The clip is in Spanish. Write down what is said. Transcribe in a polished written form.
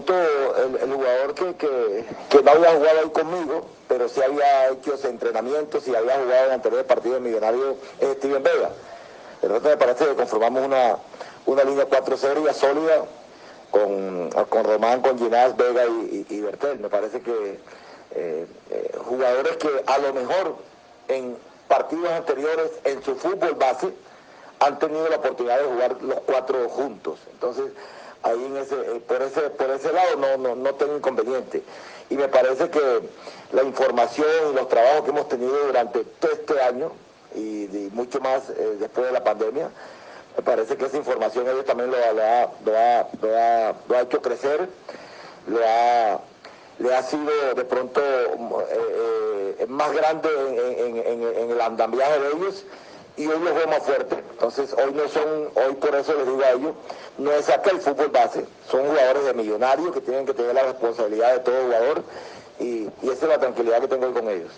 pronto el jugador que no había jugado ahí conmigo, pero sí había hecho ese entrenamiento, sí había jugado en anteriores partidos de Millonarios, es Steven Vega. El resto me parece que conformamos una línea 4 seria, sólida, con Román, con Ginás, Vega y Bertel. Me parece que jugadores que a lo mejor en partidos anteriores en su fútbol base han tenido la oportunidad de jugar los cuatro juntos. Entonces, ahí por ese lado no tengo inconveniente. Y me parece que la información y los trabajos que hemos tenido durante todo este año y mucho más después de la pandemia, me parece que esa información ellos también lo ha hecho crecer, le ha sido de pronto más grande en el andamiaje de ellos, y hoy los veo más fuertes. Entonces hoy por eso les digo a ellos, no es acá el fútbol base, son jugadores de Millonarios que tienen que tener la responsabilidad de todo jugador, y esa es la tranquilidad que tengo hoy con ellos.